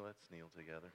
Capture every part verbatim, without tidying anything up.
let's kneel together.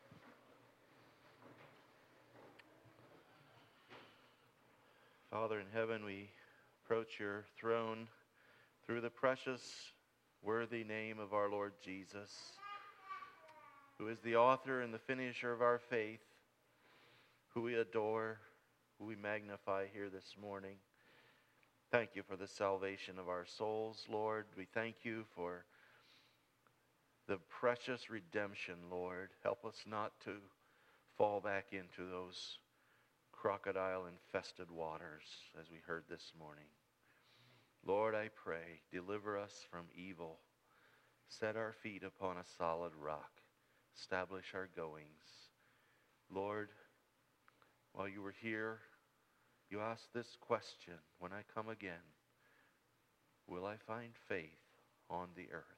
Father in heaven, we approach your throne through the precious, worthy name of our Lord Jesus, who is the author and the finisher of our faith, who we adore, who we magnify here this morning. Thank you for the salvation of our souls, Lord. We thank you for the precious redemption, Lord. Help us not to fall back into those crocodile-infested waters as we heard this morning. Lord, I pray, deliver us from evil. Set our feet upon a solid rock. Establish our goings. Lord, while you were here, you asked this question, when I come again, will I find faith on the earth?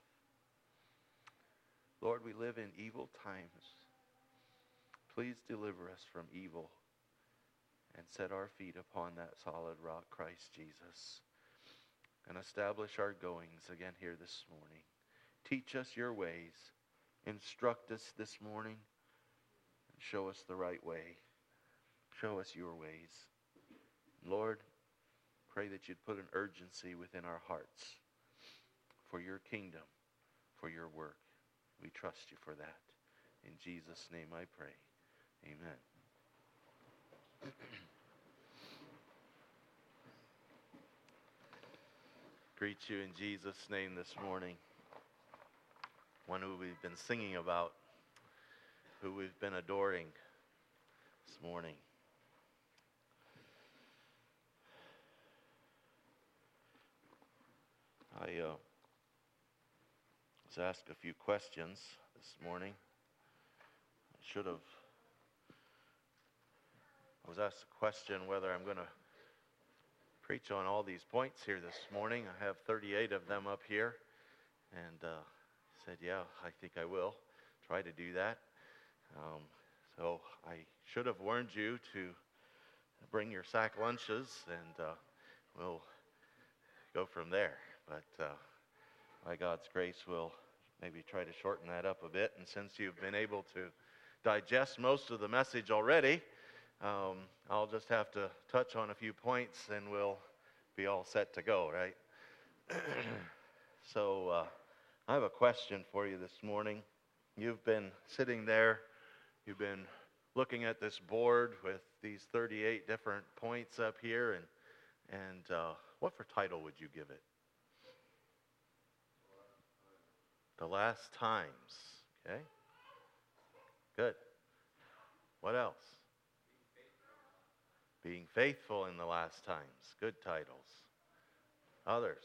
Lord, we live in evil times. Please deliver us from evil and set our feet upon that solid rock, Christ Jesus, and establish our goings again here this morning. Teach us your ways. Instruct us this morning and show us the right way. Show us your ways. Lord, pray that you'd put an urgency within our hearts for your kingdom, for your work. We trust you for that. In Jesus' name I pray. Amen. Greet you in Jesus' name this morning. One who we've been singing about, who we've been adoring this morning. I uh, was asked a few questions this morning. I should have. I was asked a question whether I'm going to preach on all these points here this morning. I have thirty-eight of them up here, and uh, I said, yeah, I think I will try to do that. Um, so I should have warned you to bring your sack lunches, and uh, we'll go from there. But uh, by God's grace, we'll maybe try to shorten that up a bit. And since you've been able to digest most of the message already, um, I'll just have to touch on a few points and we'll be all set to go, right? So uh, I have a question for you this morning. You've been sitting there, you've been looking at this board with these thirty-eight different points up here, and, and uh, what for title would you give it? The last times, okay? Good. What else? Being faithful in the last times. Good titles. Others?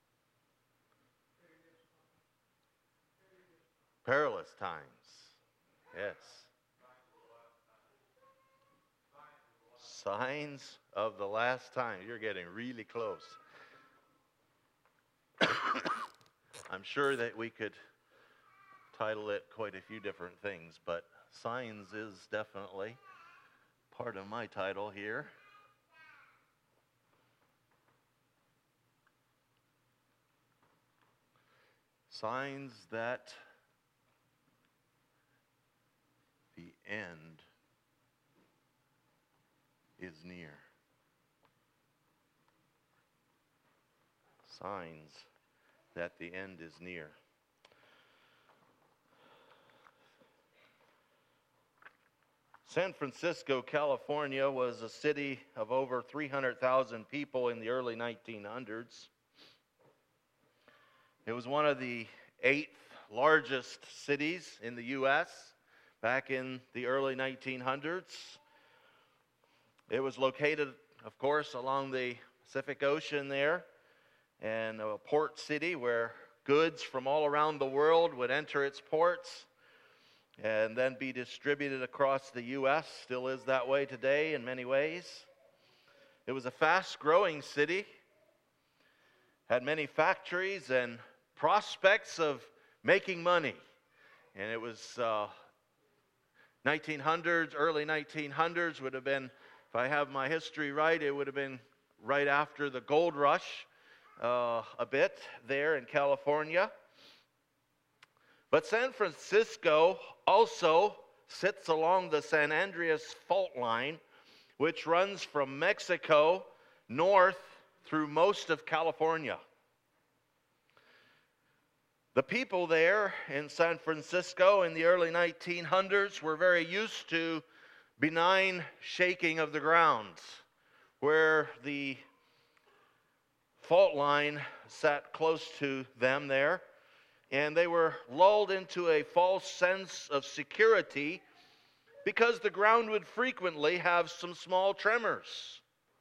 Perilous times. Yes. Signs of the last time. You're getting really close. I'm sure that we could title it quite a few different things, but signs is definitely part of my title here. Signs that the end is near. Signs that the end is near. San Francisco, California was a city of over three hundred thousand people in the early nineteen hundreds. It was one of the eighth largest cities in the U S back in the early nineteen hundreds. It was located, of course, along the Pacific Ocean there, and a port city where goods from all around the world would enter its ports and then be distributed across the U S Still is that way today in many ways. It was a fast-growing city, had many factories and prospects of making money. And it was uh, nineteen hundreds, early nineteen hundreds would have been, if I have my history right, it would have been right after the gold rush uh, a bit there in California. But San Francisco also sits along the San Andreas Fault Line, which runs from Mexico north through most of California. The people there in San Francisco in the early nineteen hundreds were very used to benign shaking of the ground, where the fault line sat close to them there, and they were lulled into a false sense of security because the ground would frequently have some small tremors.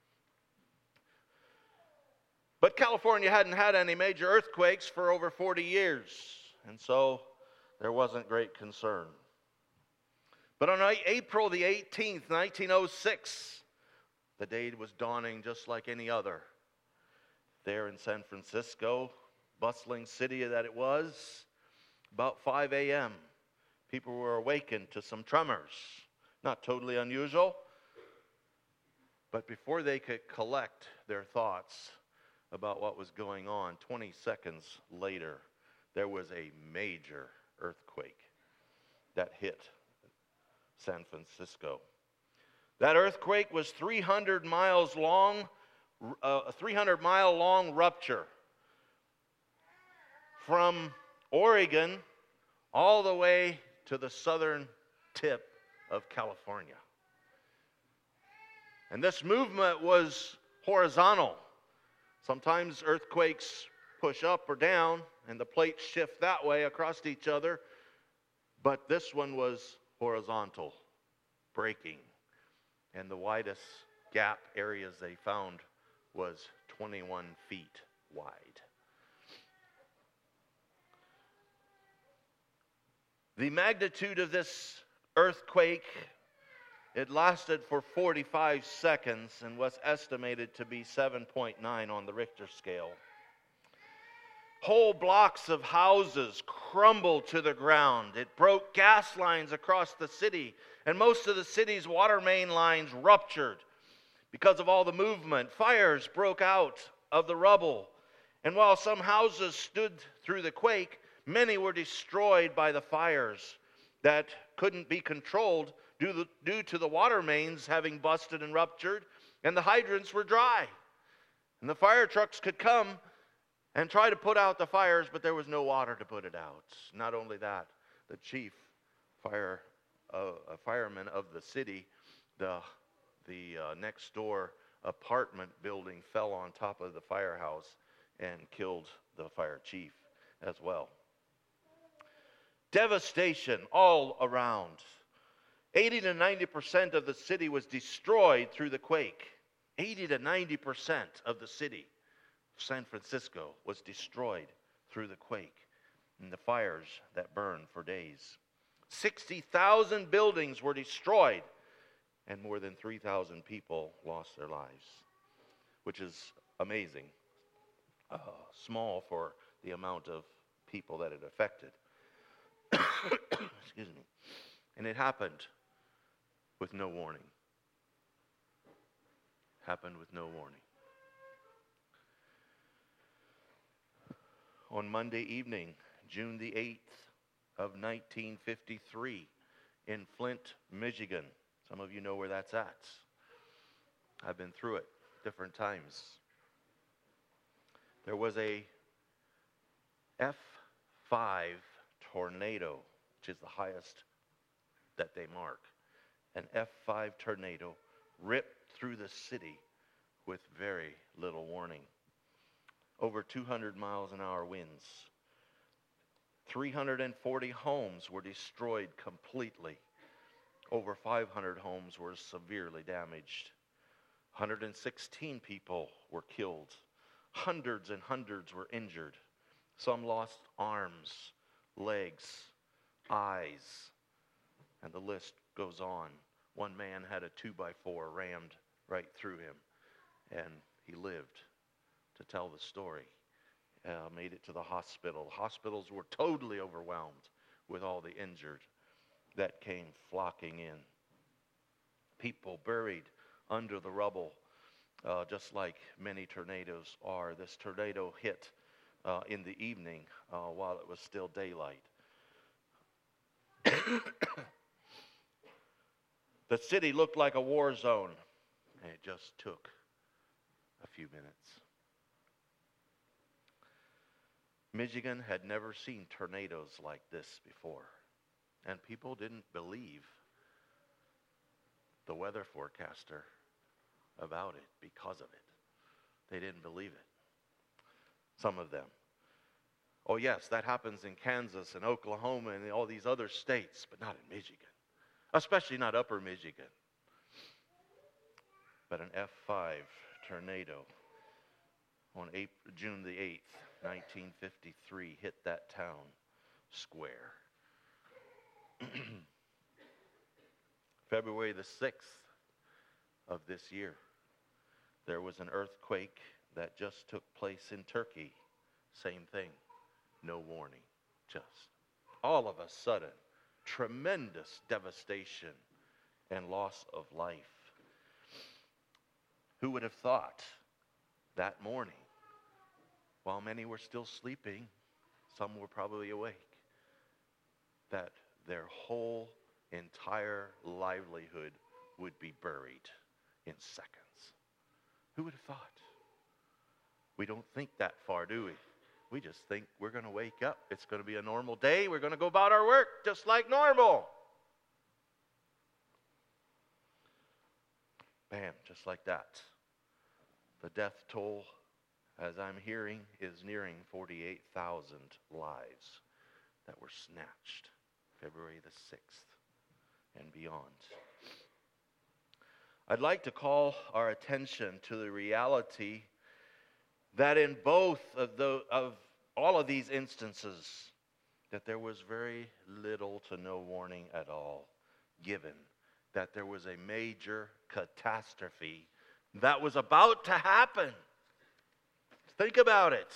But California hadn't had any major earthquakes for over forty years, and so there wasn't great concern. But on April the eighteenth, nineteen oh six, the day was dawning just like any other. There in San Francisco, bustling city that it was, about five a.m., people were awakened to some tremors. Not totally unusual, but before they could collect their thoughts about what was going on, twenty seconds later, there was a major earthquake that hit San Francisco. That earthquake was three hundred miles long, uh, a three hundred mile long rupture from Oregon all the way to the southern tip of California. And this movement was horizontal. Sometimes earthquakes push up or down, and the plates shift that way across each other. But this one was horizontal, breaking. And the widest gap areas they found was twenty-one feet wide. The magnitude of this earthquake, it lasted for forty-five seconds and was estimated to be seven point nine on the Richter scale. Whole blocks of houses crumbled to the ground. It broke gas lines across the city, and most of the city's water main lines ruptured because of all the movement. Fires broke out of the rubble, and while some houses stood through the quake, many were destroyed by the fires that couldn't be controlled due, due to the water mains having busted and ruptured, and the hydrants were dry. And the fire trucks could come and try to put out the fires, but there was no water to put it out. Not only that, the chief fire uh, a fireman of the city, the, the uh, next door apartment building fell on top of the firehouse and killed the fire chief as well. Devastation all around. eighty to ninety percent of the city was destroyed through the quake. eighty to ninety percent of the city of San Francisco was destroyed through the quake and the fires that burned for days. sixty thousand buildings were destroyed, and more than three thousand people lost their lives, which is amazing. Uh, small for the amount of people that it affected. Excuse me. And it happened with no warning. Happened with no warning. On Monday evening, June the eighth of nineteen fifty-three, in Flint, Michigan. Some of you know where that's at. I've been through it different times. There was a F five tornado, which is the highest that they mark. An F five tornado ripped through the city with very little warning. Over two hundred miles an hour winds. three hundred forty homes were destroyed completely. Over five hundred homes were severely damaged. one hundred sixteen people were killed. Hundreds and hundreds were injured. Some lost arms, legs, eyes, and the list goes on. One man had a two by four rammed right through him, and he lived to tell the story. Uh, made it to the hospital. Hospitals were totally overwhelmed with all the injured that came flocking in. People buried under the rubble, uh, just like many tornadoes are. This tornado hit uh, in the evening uh, while it was still daylight. The city looked like a war zone, and it just took a few minutes. Michigan had never seen tornadoes like this before, and people didn't believe the weather forecaster about it because of it. They didn't believe it. Some of them. Oh yes, that happens in Kansas and Oklahoma and all these other states, but not in Michigan. Especially not upper Michigan. But an F five tornado on April, June the eighth, nineteen fifty-three hit that town square. February the sixth of this year, there was an earthquake that just took place in Turkey. Same thing. No warning. Just all of a sudden, tremendous devastation and loss of life. Who would have thought that morning, while many were still sleeping, some were probably awake, that their whole entire livelihood would be buried in seconds? Who would have thought? We don't think that far, do we? We just think we're going to wake up. It's going to be a normal day. We're going to go about our work just like normal. Bam, just like that. The death toll, as I'm hearing, is nearing forty-eight thousand lives that were snatched February the sixth and beyond. I'd like to call our attention to the reality that in both of the of all of these instances, that there was very little to no warning at all given, that there was a major catastrophe that was about to happen. Think about it.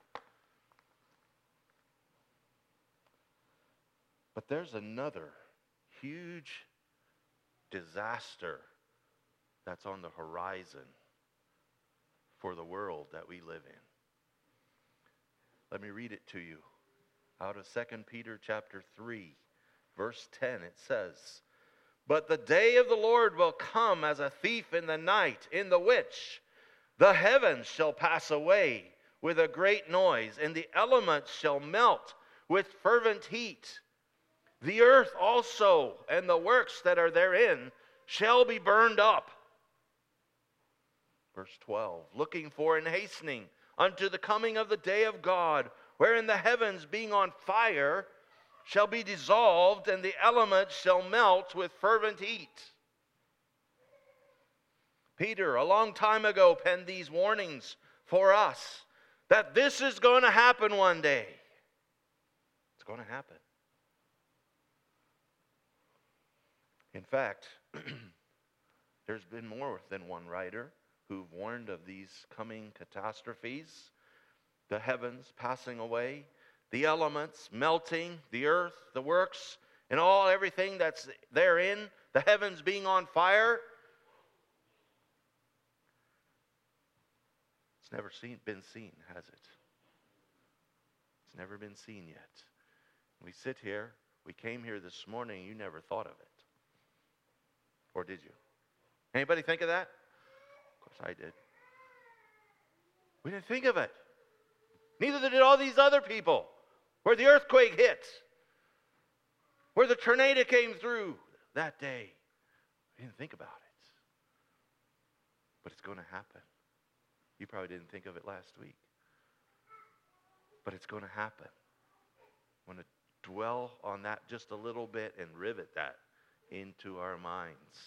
But there's another huge disaster that's on the horizon for the world that we live in. Let me read it to you. Out of Second Peter chapter three, verse ten, it says, "But the day of the Lord will come as a thief in the night, in the which the heavens shall pass away with a great noise, and the elements shall melt with fervent heat. The earth also and the works that are therein shall be burned up." Verse twelve, "Looking for and hastening unto the coming of the day of God, wherein the heavens being on fire shall be dissolved, and the elements shall melt with fervent heat." Peter, a long time ago, penned these warnings for us that this is going to happen one day. It's going to happen. In fact, there's been more than one writer who've warned of these coming catastrophes, the heavens passing away, the elements melting, the earth, the works, and all everything that's therein, the heavens being on fire. It's never seen, been seen, has it? It's never been seen yet. We sit here, we came here this morning, you never thought of it. Or did you? Anybody think of that? Of course I did. We didn't think of it. Neither did all these other people. Where the earthquake hit, where the tornado came through that day. We didn't think about it. But it's going to happen. You probably didn't think of it last week. But it's going to happen. I want to dwell on that just a little bit and rivet that into our minds.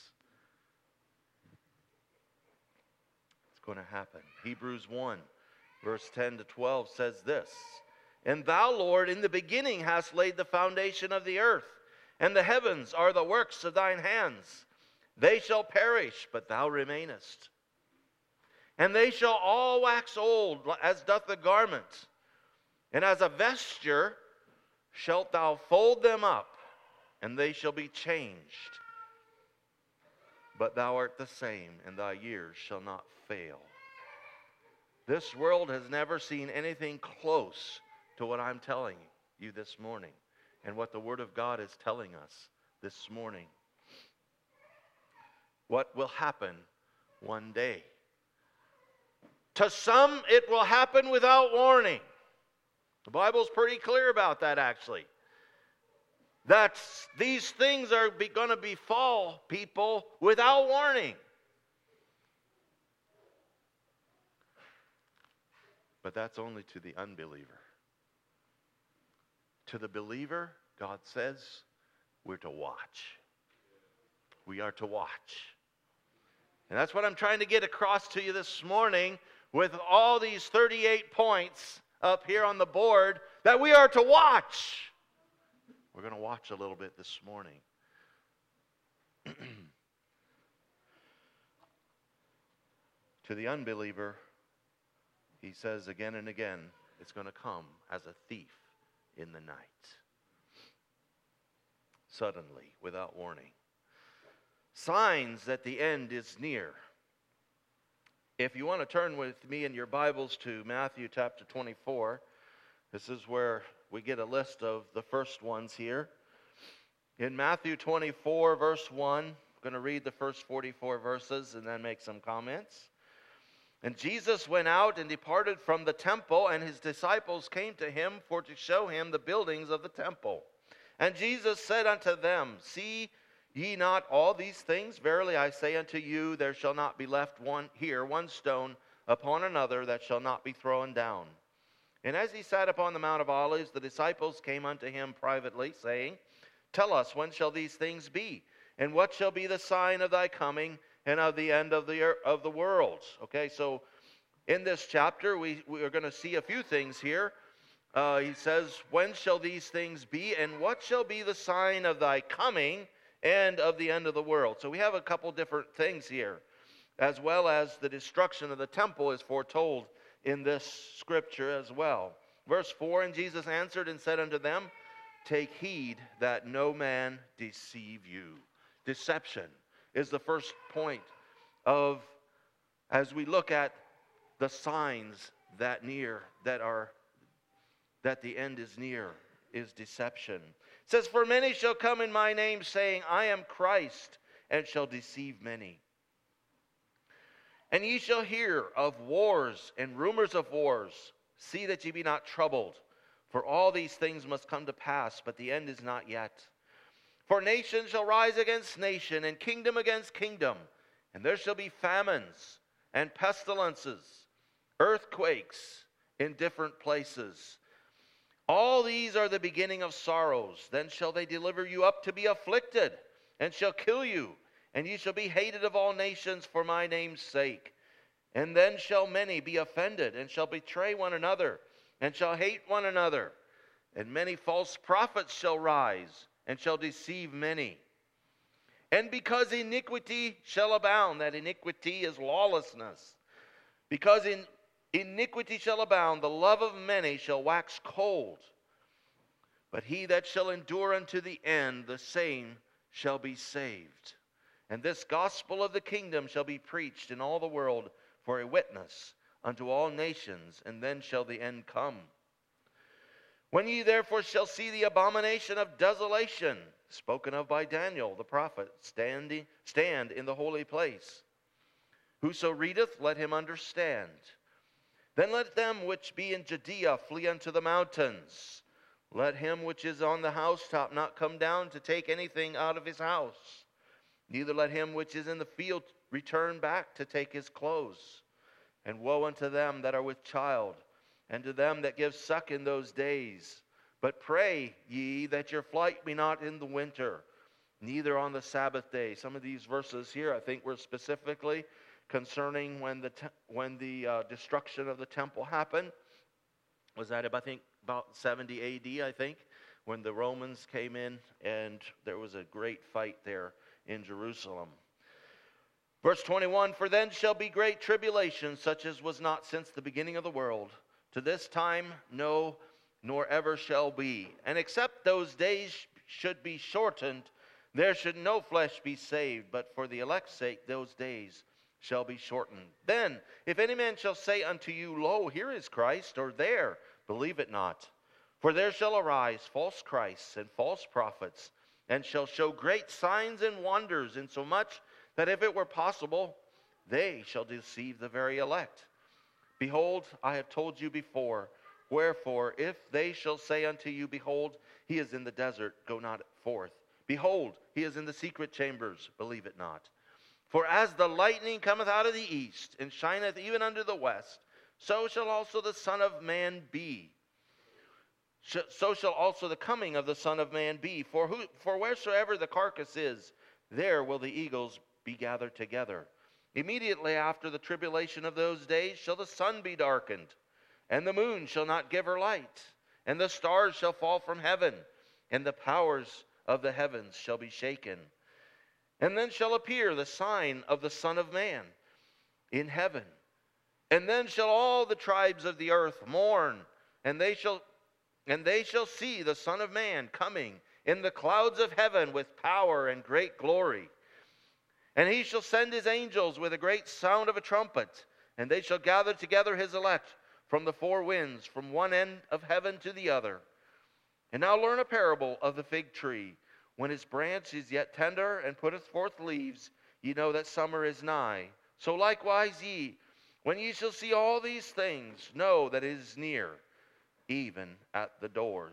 It's going to happen. Hebrews one, verse ten to twelve says this, "And thou, Lord, in the beginning hast laid the foundation of the earth, and the heavens are the works of thine hands. They shall perish, but thou remainest. And they shall all wax old, as doth the garment. And as a vesture shalt thou fold them up, and they shall be changed. But thou art the same, and thy years shall not fail." This world has never seen anything close to what I'm telling you this morning. and what the Word of God is telling us this morning. What will happen one day? To some, it will happen without warning. The Bible's pretty clear about that, actually. That these things are going to befall people without warning. But that's only to the unbeliever. To the believer, God says, we're to watch. We are to watch. And that's what I'm trying to get across to you this morning with all these thirty-eight points up here on the board, that we are to watch. We're going to watch a little bit this morning. To the unbeliever, he says again and again, it's going to come as a thief in the night. Suddenly, without warning. Signs that the end is near. If you want to turn with me in your Bibles to Matthew chapter twenty-four, this is where we get a list of the first ones here. In Matthew twenty-four, verse one, I'm going to read the first forty-four verses and then make some comments. And Jesus went out and departed from the temple, and his disciples came to him for to show him the buildings of the temple. And Jesus said unto them, See ye not all these things? Verily I say unto you, there shall not be left one here one stone upon another that shall not be thrown down. And as he sat upon the Mount of Olives, the disciples came unto him privately, saying, Tell us, when shall these things be? And what shall be the sign of thy coming and of the end of the of the world? Okay, so in this chapter, we, we are going to see a few things here. Uh, he says, When shall these things be? And what shall be the sign of thy coming and of the end of the world? So we have a couple different things here, as well as the destruction of the temple is foretold in this scripture as well. Verse four, And Jesus answered and said unto them, Take heed that no man deceive you. Deception is the first point of, as we look at the signs that near, that are, that the end is near, is deception. It says, For many shall come in my name, saying, I am Christ, and shall deceive many. And ye shall hear of wars and rumors of wars. See that ye be not troubled, for all these things must come to pass, but the end is not yet. For nation shall rise against nation, and kingdom against kingdom, and there shall be famines and pestilences, earthquakes in different places. All these are the beginning of sorrows. Then shall they deliver you up to be afflicted, and shall kill you, and ye shall be hated of all nations for my name's sake. And then shall many be offended, and shall betray one another, and shall hate one another. And many false prophets shall rise, and shall deceive many. And because iniquity shall abound, that iniquity is lawlessness, because in iniquity shall abound, the love of many shall wax cold. But he that shall endure unto the end, the same shall be saved. And this gospel of the kingdom shall be preached in all the world for a witness unto all nations, and then shall the end come. When ye therefore shall see the abomination of desolation, spoken of by Daniel the prophet, standing, stand in the holy place. Whoso readeth, let him understand. Then let them which be in Judea flee unto the mountains. Let him which is on the housetop not come down to take anything out of his house. Neither let him which is in the field return back to take his clothes. And woe unto them that are with child, and to them that give suck in those days. But pray ye that your flight be not in the winter, neither on the Sabbath day. Some of these verses here, I think, were specifically concerning when the te- when the uh, destruction of the temple happened. Was that, I think, about seventy A D, I think, when the Romans came in, and there was a great fight there in Jerusalem. Verse twenty-one, For then shall be great tribulation, such as was not since the beginning of the world, to this time no, nor ever shall be. And except those days should be shortened, there should no flesh be saved, but for the elect's sake those days shall be shortened. Then, if any man shall say unto you, Lo, here is Christ, or there, believe it not. For there shall arise false Christs and false prophets, and shall show great signs and wonders, insomuch that if it were possible, they shall deceive the very elect. Behold, I have told you before. Wherefore, if they shall say unto you, Behold, he is in the desert, go not forth. Behold, he is in the secret chambers, believe it not. For as the lightning cometh out of the east, and shineth even unto the west, so shall also the Son of Man be. So shall also the coming of the Son of Man be. For who, for wheresoever the carcass is, there will the eagles be gathered together. Immediately after the tribulation of those days shall the sun be darkened, and the moon shall not give her light, and the stars shall fall from heaven, and the powers of the heavens shall be shaken. And then shall appear the sign of the Son of Man in heaven. And then shall all the tribes of the earth mourn, and they shall and they shall see the Son of Man coming in the clouds of heaven with power and great glory. And he shall send his angels with a great sound of a trumpet, and they shall gather together his elect from the four winds, from one end of heaven to the other. And now learn a parable of the fig tree. When his branch is yet tender and putteth forth leaves, ye know that summer is nigh. So likewise ye, when ye shall see all these things, know that it is near, even at the doors.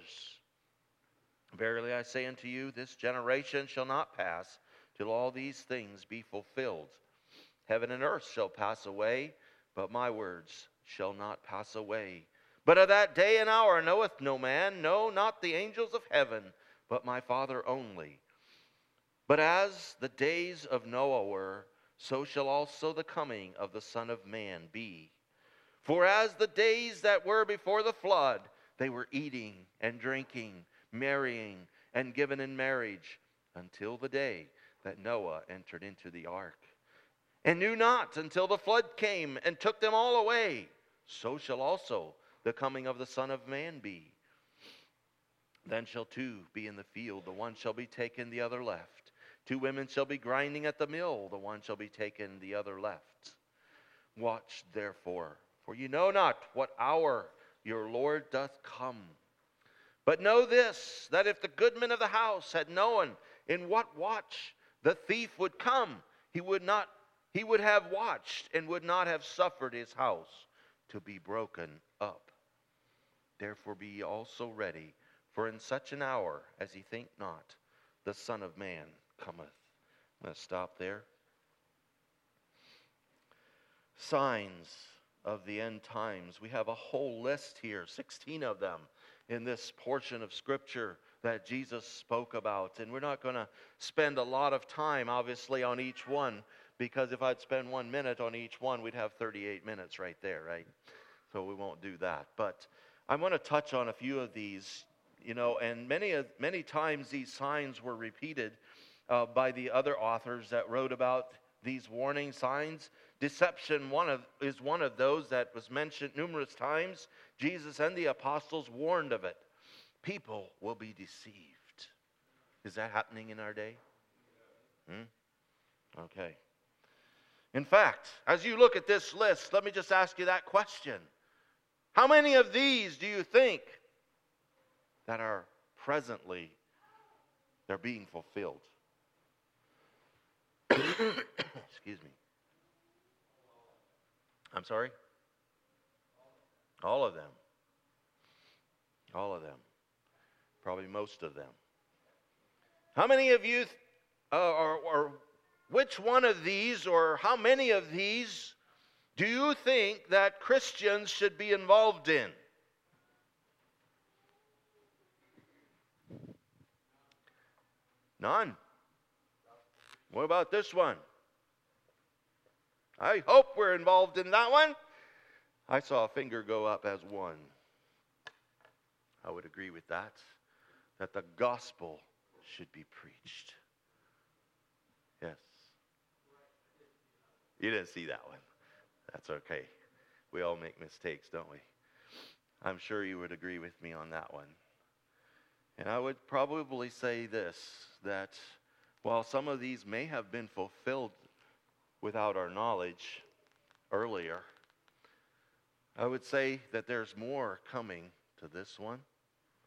Verily I say unto you, this generation shall not pass till all these things be fulfilled. Heaven and earth shall pass away, but my words shall not pass away. But of that day and hour knoweth no man, no, not the angels of heaven, but my Father only. But as the days of Noah were, so shall also the coming of the Son of Man be. For as the days that were before the flood, they were eating and drinking, marrying, and given in marriage, until the day that Noah entered into the ark, and knew not until the flood came and took them all away. So shall also the coming of the Son of Man be. Then shall two be in the field, the one shall be taken, the other left. Two women shall be grinding at the mill, the one shall be taken, the other left. Watch therefore, for you know not what hour your Lord doth come. But know this, that if the goodman of the house had known in what watch the thief would come, he would not, he would have watched and would not have suffered his house to be broken up. Therefore be ye also ready, for in such an hour as ye think not, the Son of Man cometh. I'm going to stop there. Signs of the end times. We have a whole list here, sixteen of them, in this portion of Scripture that Jesus spoke about. And we're not going to spend a lot of time, obviously, on each one, because if I'd spend one minute on each one, we'd have thirty-eight minutes right there, right? So we won't do that. But I want to touch on a few of these, you know, and many, many times these signs were repeated uh, by the other authors that wrote about these warning signs. Deception one of, is one of those that was mentioned numerous times. Jesus and the apostles warned of it. People will be deceived. Is that happening in our day? Hmm? Okay. In fact, as you look at this list, let me just ask you that question. How many of these do you think that are presently, they're being fulfilled? Excuse me. I'm sorry? All of them. All of them. Probably most of them. How many of you, uh, or, or which one of these, or how many of these do you think that Christians should be involved in? None. What about this one? I hope we're involved in that one. I saw a finger go up as one. I would agree with that. That the gospel should be preached. Yes. You didn't see that one. That's okay. We all make mistakes, don't we? I'm sure you would agree with me on that one. And I would probably say this, that while some of these may have been fulfilled without our knowledge earlier, I would say that there's more coming to this one.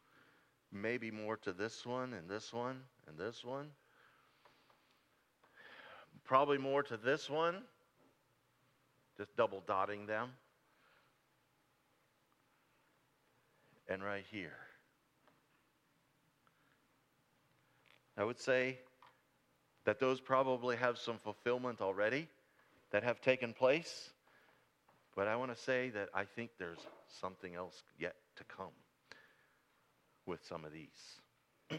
maybe more to this one and this one and this one. Probably more to this one, just double dotting them. And right here. I would say that those probably have some fulfillment already that have taken place. But I want to say that I think there's something else yet to come with some of these.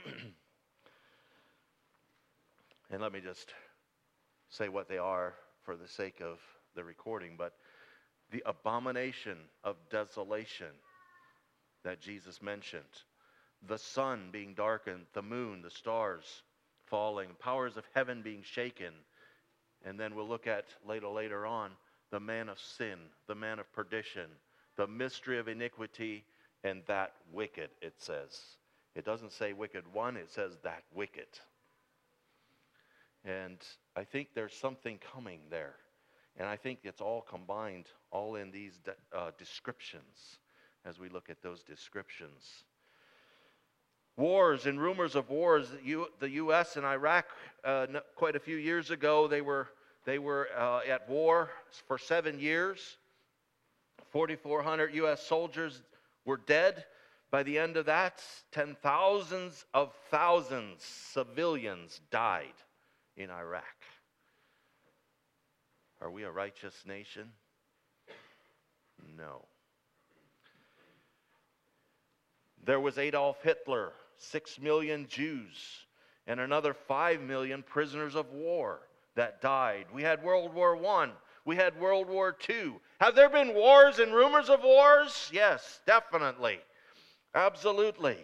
And let me just say what they are for the sake of the recording. But the abomination of desolation that Jesus mentioned, the sun being darkened, the moon, the stars falling, powers of heaven being shaken, and then we'll look at later later on the man of sin, the man of perdition, the mystery of iniquity, and that wicked, it says. It doesn't say wicked one, it says that wicked. And I think there's something coming there. And I think it's all combined, all in these de- uh, descriptions, as we look at those descriptions. Wars and rumors of wars. The U, the U S and Iraq, uh, quite a few years ago, they were they were uh, at war for seven years. forty-four hundred U S soldiers were dead. By the end of that, ten thousands of thousands civilians died in Iraq. Are we a righteous nation? No. There was Adolf Hitler, six million Jews, and another five million prisoners of war that died. We had World War One. We had World War Two. Have there been wars and rumors of wars? Yes, definitely. Absolutely.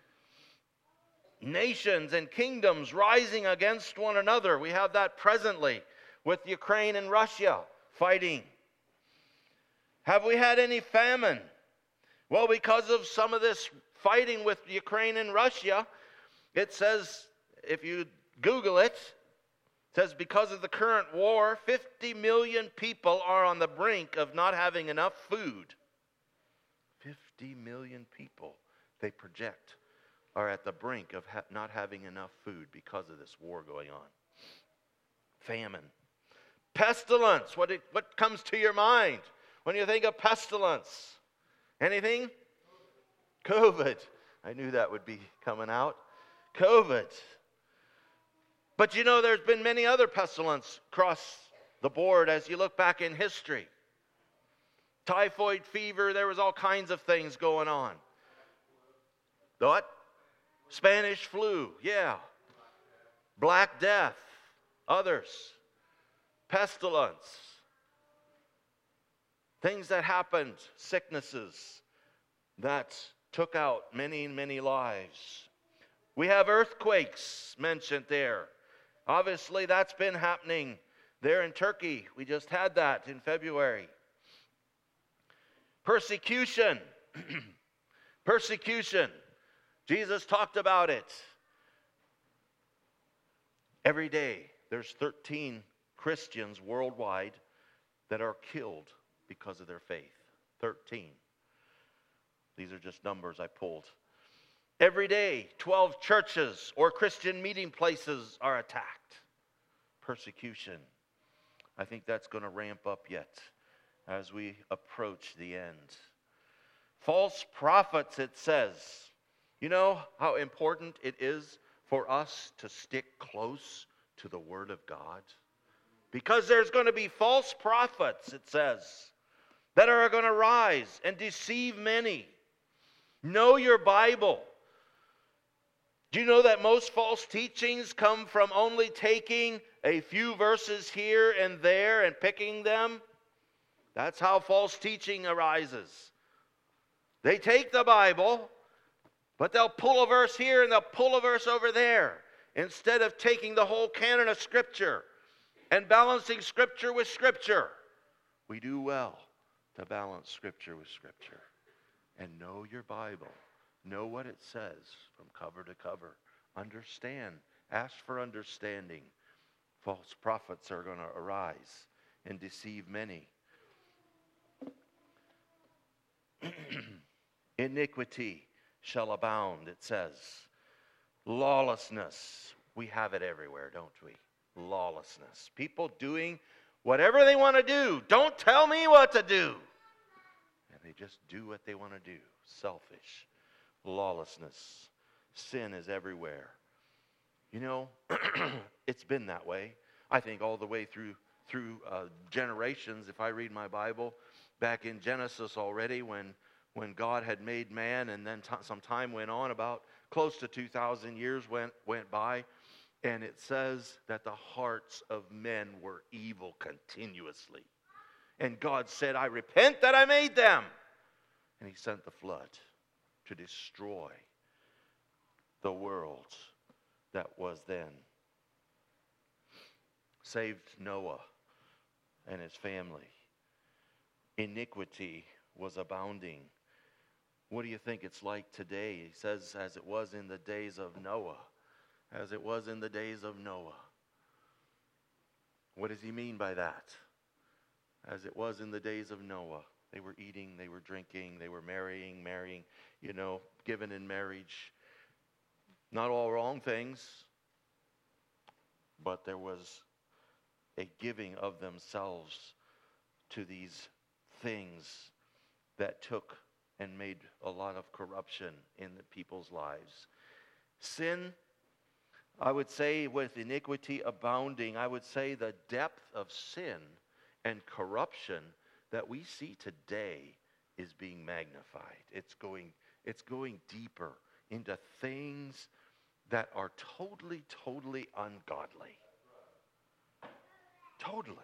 Nations and kingdoms rising against one another. We have that presently with Ukraine and Russia fighting. Have we had any famine? Well, because of some of this fighting with Ukraine and Russia, it says, if you Google it, it says because of the current war, fifty million people are on the brink of not having enough food. fifty million people, they project, are at the brink of ha- not having enough food because of this war going on. Famine. Pestilence. What, it, what comes to your mind when you think of pestilence? Anything? COVID. I knew that would be coming out. COVID. But you know, there's been many other pestilence across the board as you look back in history. Typhoid fever, there was all kinds of things going on. What? Spanish flu, yeah. Black Death, others. Pestilence. Things that happened, sicknesses that took out many, many lives. We have earthquakes mentioned there. Obviously, that's been happening there in Turkey. We just had that in February. Persecution. Persecution. Jesus talked about it. Every day, there's thirteen Christians worldwide that are killed because of their faith. thirteen. These are just numbers I pulled. Every day, twelve churches or Christian meeting places are attacked. Persecution. I think that's going to ramp up yet as we approach the end. False prophets, it says. You know how important it is for us to stick close to the Word of God? Because there's going to be false prophets, it says, that are going to rise and deceive many. Know your Bible. Do you know that most false teachings come from only taking a few verses here and there and picking them? That's how false teaching arises. They take the Bible, but they'll pull a verse here and they'll pull a verse over there, instead of taking the whole canon of Scripture and balancing Scripture with Scripture. We do well to balance Scripture with Scripture. And know your Bible. Know what it says from cover to cover. Understand. Ask for understanding. False prophets are going to arise and deceive many. Iniquity. shall abound, it says. Lawlessness. We have it everywhere, don't we? Lawlessness. People doing whatever they want to do. Don't tell me what to do. And they just do what they want to do. Selfish. Lawlessness. Sin is everywhere. You know, it's been that way. I think all the way through through uh, generations. If I read my Bible, back in Genesis already, when when God had made man, and then t- some time went on, about close to two thousand years went went by, and it says that the hearts of men were evil continuously. And God said, I repent that I made them. And he sent the flood to destroy the world that was then. Saved Noah and his family. Iniquity was abounding. What do you think it's like today? He says, as it was in the days of Noah. As it was in the days of Noah. What does he mean by that? As it was in the days of Noah. They were eating, they were drinking, they were marrying, marrying, you know, given in marriage. Not all wrong things, but there was a giving of themselves to these things that took and made a lot of corruption in the people's lives. Sin, I would say, with iniquity abounding, I would say the depth of sin and corruption that we see today is being magnified. It's going, it's going deeper into things that are totally, totally ungodly. Totally.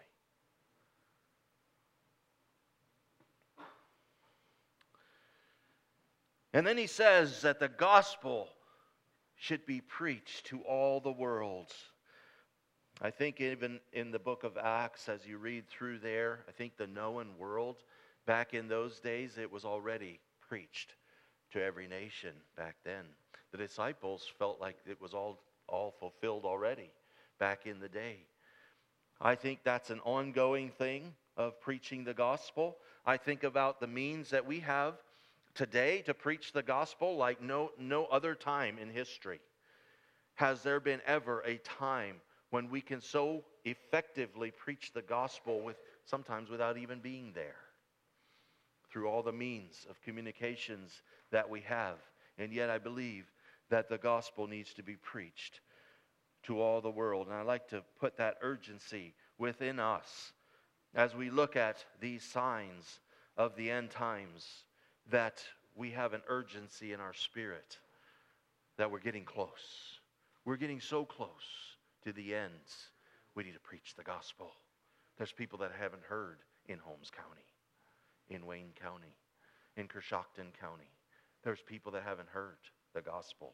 And then he says that the gospel should be preached to all the world. I think even in the book of Acts, as you read through there, I think the known world, back in those days, it was already preached to every nation back then. The disciples felt like it was all, all fulfilled already back in the day. I think that's an ongoing thing of preaching the gospel. I think about the means that we have today to preach the gospel like no, no other time in history. Has there been ever a time when we can so effectively preach the gospel with sometimes without even being there? Through all the means of communications that we have. And yet I believe that the gospel needs to be preached to all the world. And I like to put that urgency within us as we look at these signs of the end times, that we have an urgency in our spirit that we're getting close. We're getting so close to the ends. We need to preach the gospel. There's people that haven't heard in Holmes County, in Wayne County, in Coshocton County. There's people that haven't heard the gospel.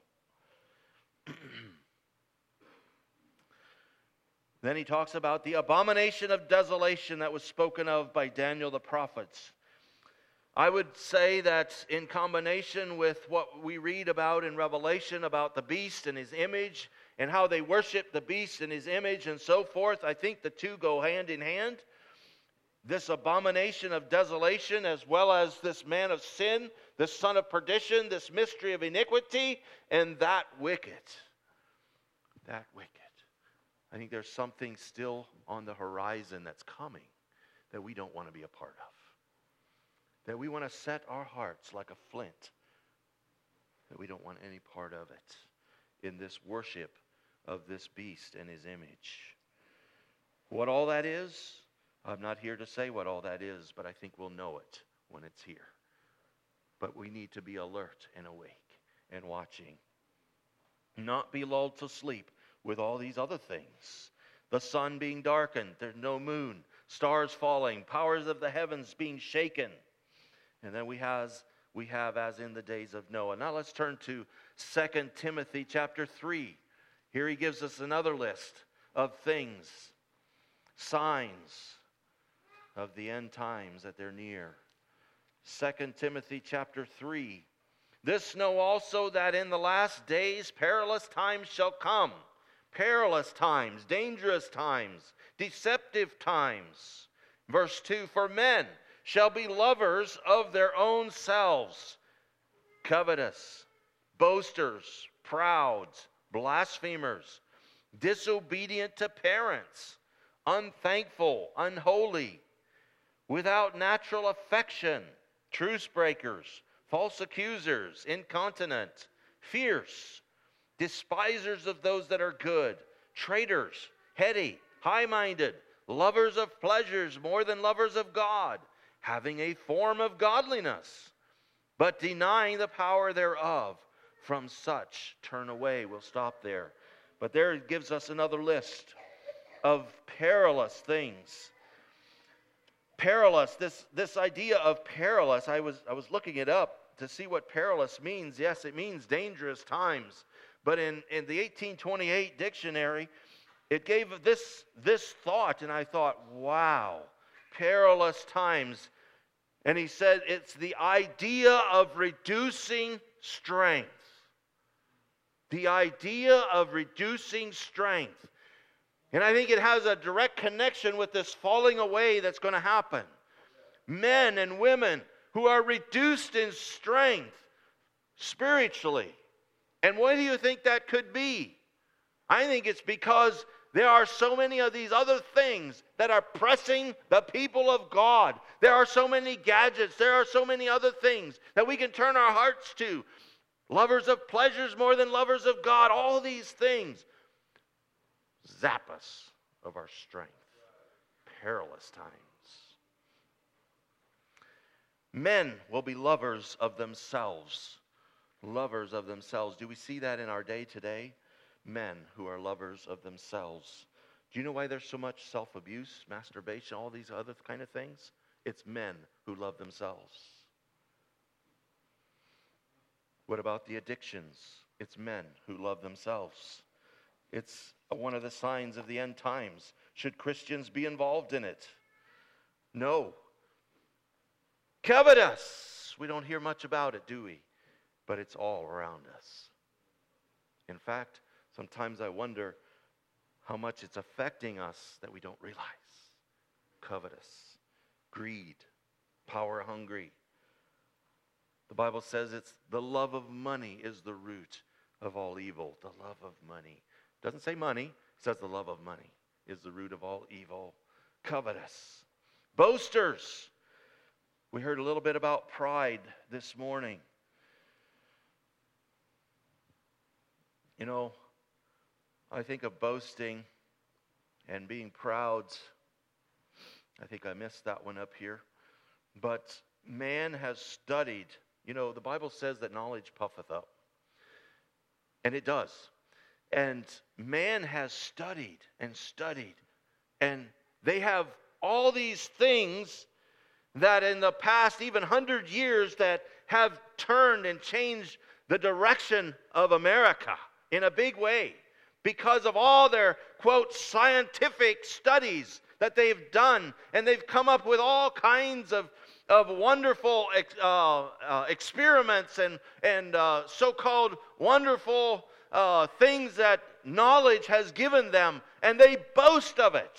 Then he talks about the abomination of desolation that was spoken of by Daniel the prophet. I would say that in combination with what we read about in Revelation about the beast and his image and how they worship the beast and his image and so forth, I think the two go hand in hand. This abomination of desolation as well as this man of sin, this son of perdition, this mystery of iniquity, and that wicked. That wicked. I think there's something still on the horizon that's coming that we don't want to be a part of. That we want to set our hearts like a flint. That we don't want any part of it in this worship of this beast and his image. What all that is, I'm not here to say what all that is, but I think we'll know it when it's here. But we need to be alert and awake and watching. Not be lulled to sleep with all these other things. The sun being darkened, there's no moon, stars falling, powers of the heavens being shaken. And then we has we have as in the days of Noah. Now let's turn to Second Timothy chapter three. Here he gives us another list of things, signs of the end times that they're near. Second Timothy chapter three. This know also that in the last days perilous times shall come. Perilous times, dangerous times, deceptive times. Verse two, for men shall be lovers of their own selves, covetous, boasters, proud, blasphemers, disobedient to parents, unthankful, unholy, without natural affection, truce breakers, false accusers, incontinent, fierce, despisers of those that are good, traitors, heady, high-minded, lovers of pleasures more than lovers of God, having a form of godliness, but denying the power thereof. From such turn away. We'll stop there. But there it gives us another list of perilous things. Perilous, this, this idea of perilous, I was, I was looking it up to see what perilous means. Yes, it means dangerous times. But in, in the eighteen twenty-eight dictionary, it gave this, this thought, and I thought, wow, perilous times. And he said it's the idea of reducing strength. The idea of reducing strength. And I think it has a direct connection with this falling away that's going to happen. Men and women who are reduced in strength spiritually. And what do you think that could be? I think it's because there are so many of these other things that are pressing the people of God. There are so many gadgets. There are so many other things that we can turn our hearts to. Lovers of pleasures more than lovers of God. All these things zap us of our strength. Perilous times. Men will be lovers of themselves. Lovers of themselves. Do we see that in our day today? Men who are lovers of themselves. Do you know why there's so much self-abuse, masturbation, all these other kind of things? It's men who love themselves. What about the addictions? It's men who love themselves. It's one of the signs of the end times. Should Christians be involved in it? No. Covetous. We don't hear much about it, do we? But it's all around us. In fact, sometimes I wonder how much it's affecting us that we don't realize. Covetous, greed, power hungry. The Bible says it's the love of money is the root of all evil. The love of money. It doesn't say money. It says the love of money is the root of all evil. Covetous. Boasters. We heard a little bit about pride this morning. You know, I think of boasting and being proud. I think I missed that one up here. But man has studied. You know, the Bible says that knowledge puffeth up. And it does. And man has studied and studied. And they have all these things that in the past even hundred years that have turned and changed the direction of America in a big way. Because of all their, quote, scientific studies that they've done. And they've come up with all kinds of of wonderful uh, uh, experiments and, and uh, so-called wonderful uh, things that knowledge has given them, and they boast of it.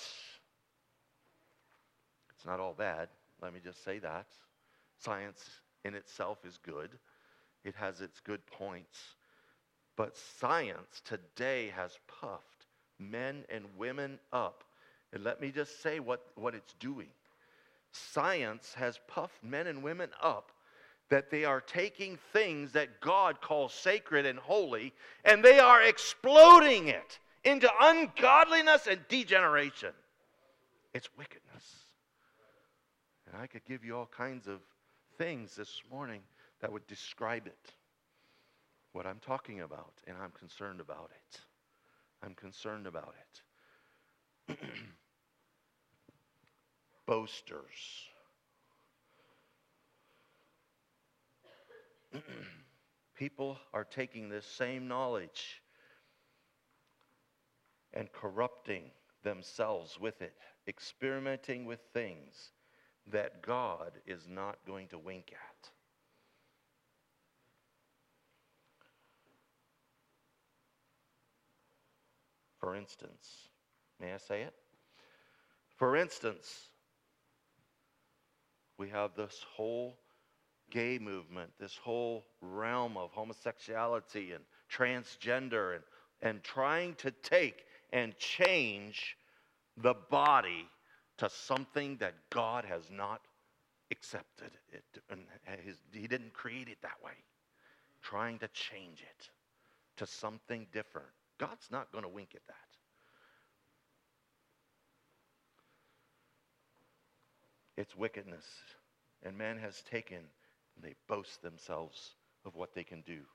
It's not all bad, let me just say that. Science in itself is good. It has its good points. But science today has puffed men and women up. And let me just say what, what it's doing. Science has puffed men and women up that they are taking things that God calls sacred and holy, and they are exploding it into ungodliness and degeneration. It's wickedness. And I could give you all kinds of things this morning that would describe it, what I'm talking about, and I'm concerned about it. I'm concerned about it. Boasters. People are taking this same knowledge and corrupting themselves with it, experimenting with things that God is not going to wink at. For instance, may I say it? For instance, we have this whole gay movement, this whole realm of homosexuality and transgender, and, and trying to take and change the body to something that God has not accepted. It, and his, he didn't create it that way. Trying to change it to something different. God's not going to wink at that. It's wickedness. And man has taken, and they boast themselves of what they can do.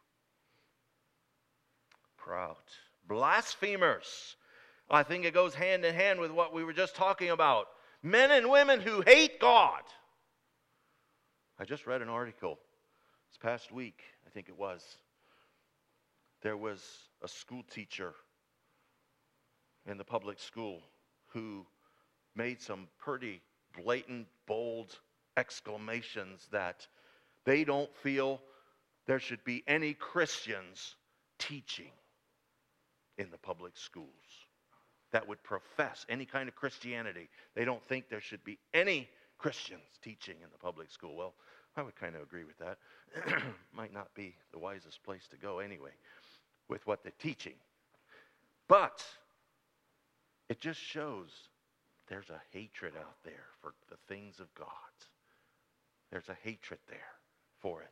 Proud. Blasphemers. I think it goes hand in hand with what we were just talking about. Men and women who hate God. I just read an article this past week, I think it was. There was a school teacher in the public school who made some pretty blatant, bold exclamations that they don't feel there should be any Christians teaching in the public schools that would profess any kind of Christianity. They don't think there should be any Christians teaching in the public school. Well, I would kind of agree with that. Might not be the wisest place to go anyway with what they're teaching. But it just shows there's a hatred out there for the things of God. There's a hatred there for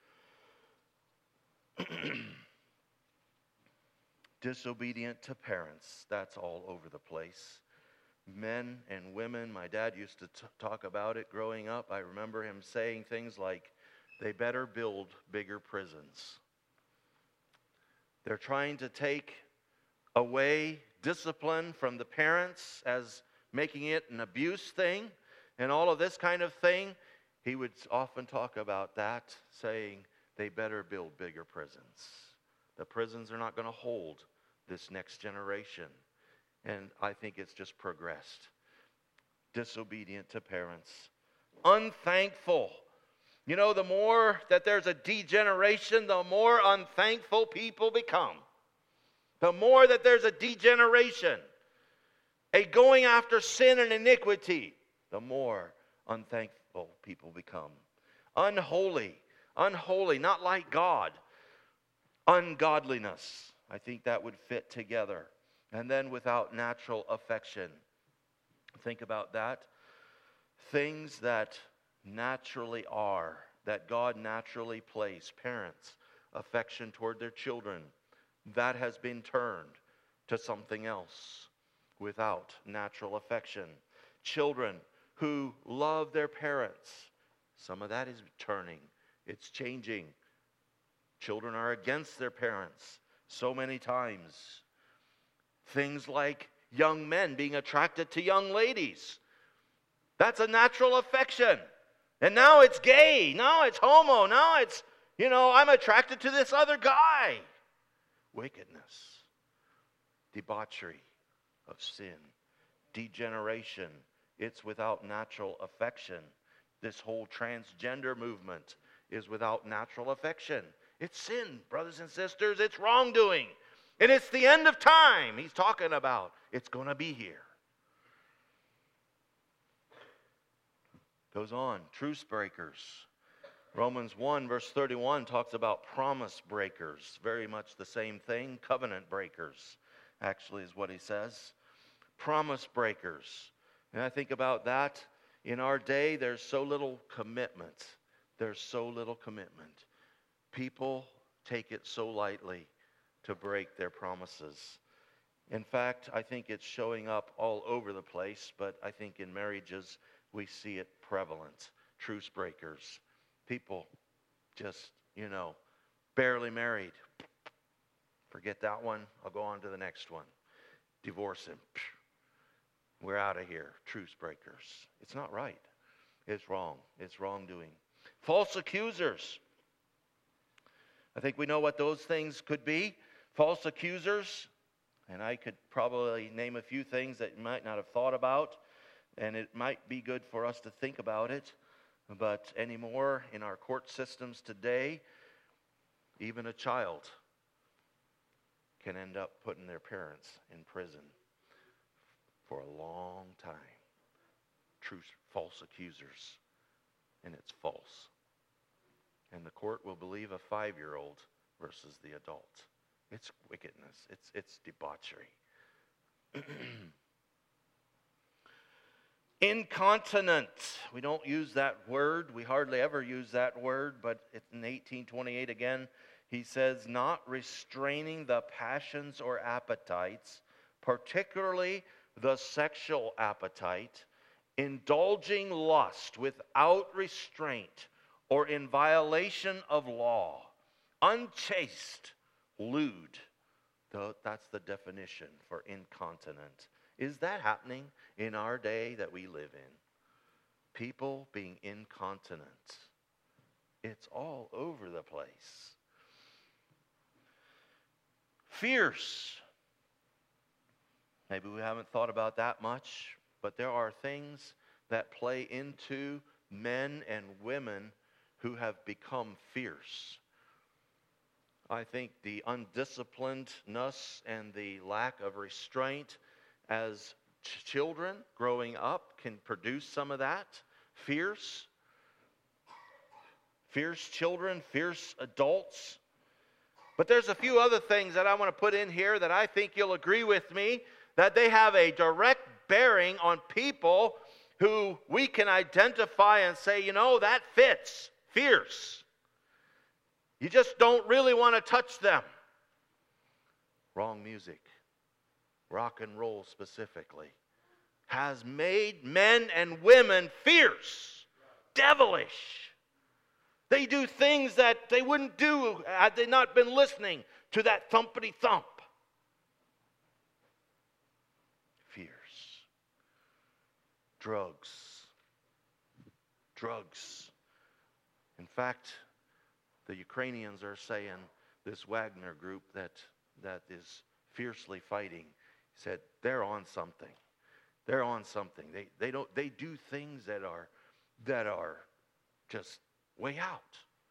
it. Disobedient to parents. That's all over the place. Men and women, my dad used to t- talk about it growing up. I remember him saying things like, they better build bigger prisons. They're trying to take away discipline from the parents as making it an abuse thing and all of this kind of thing. He would often talk about that, saying they better build bigger prisons. The prisons are not going to hold this next generation. And I think it's just progressed. Disobedient to parents. Unthankful. You know, the more that there's a degeneration, the more unthankful people become. The more that there's a degeneration, a going after sin and iniquity, the more unthankful people become. Unholy. Unholy, not like God. Ungodliness. I think that would fit together. And then without natural affection. Think about that. Things that naturally are, that God naturally placed. Parents, affection toward their children. That has been turned to something else without natural affection. Children who love their parents. Some of that is turning. It's changing. Children are against their parents so many times. Things like young men being attracted to young ladies. That's a natural affection. And now it's gay. Now it's homo. Now it's, you know, I'm attracted to this other guy. Wickedness. Debauchery of sin. Degeneration. It's without natural affection. This whole transgender movement is without natural affection. It's sin, brothers and sisters. It's wrongdoing. And it's the end of time he's talking about. It's going to be here. Goes on. Truce breakers. Romans one verse thirty-one talks about promise breakers. Very much the same thing. Covenant breakers, actually, is what he says. Promise breakers. And I think about that. In our day, there's so little commitment. There's so little commitment. People take it so lightly to break their promises. In fact, I think it's showing up all over the place, but I think in marriages we see it prevalent. Truce breakers. People just, you know, barely married. Forget that one. I'll go on to the next one. Divorce him. We're out of here. Truce breakers. It's not right. It's wrong. It's wrongdoing. False accusers. I think we know what those things could be. False accusers, and I could probably name a few things that you might not have thought about, and it might be good for us to think about it. But anymore in our court systems today, even a child can end up putting their parents in prison for a long time. True false accusers, and it's false. And the court will believe a five-year-old versus the adult. It's wickedness. It's, it's debauchery. Incontinent. We don't use that word. We hardly ever use that word. But in eighteen twenty-eight again, he says, not restraining the passions or appetites, particularly the sexual appetite, indulging lust without restraint or in violation of law, unchaste, lewd. That's the definition for incontinent. Is that happening in our day that we live in? People being incontinent. It's all over the place. Fierce. Maybe we haven't thought about that much, but there are things that play into men and women who have become fierce. I think the undisciplinedness and the lack of restraint as ch- children growing up can produce some of that. Fierce. Fierce children, fierce adults. But there's a few other things that I want to put in here that I think you'll agree with me, that they have a direct bearing on people who we can identify and say, you know, that fits. Fierce. You just don't really want to touch them. Wrong music. Rock and roll specifically has made men and women fierce, devilish. They do things that they wouldn't do had they not been listening to that thumpity thump. Fierce. Drugs. Drugs. In fact, the Ukrainians are saying, this Wagner group that, that is fiercely fighting, said they're on something. They're on something. They they don't they do things that are that are just way out.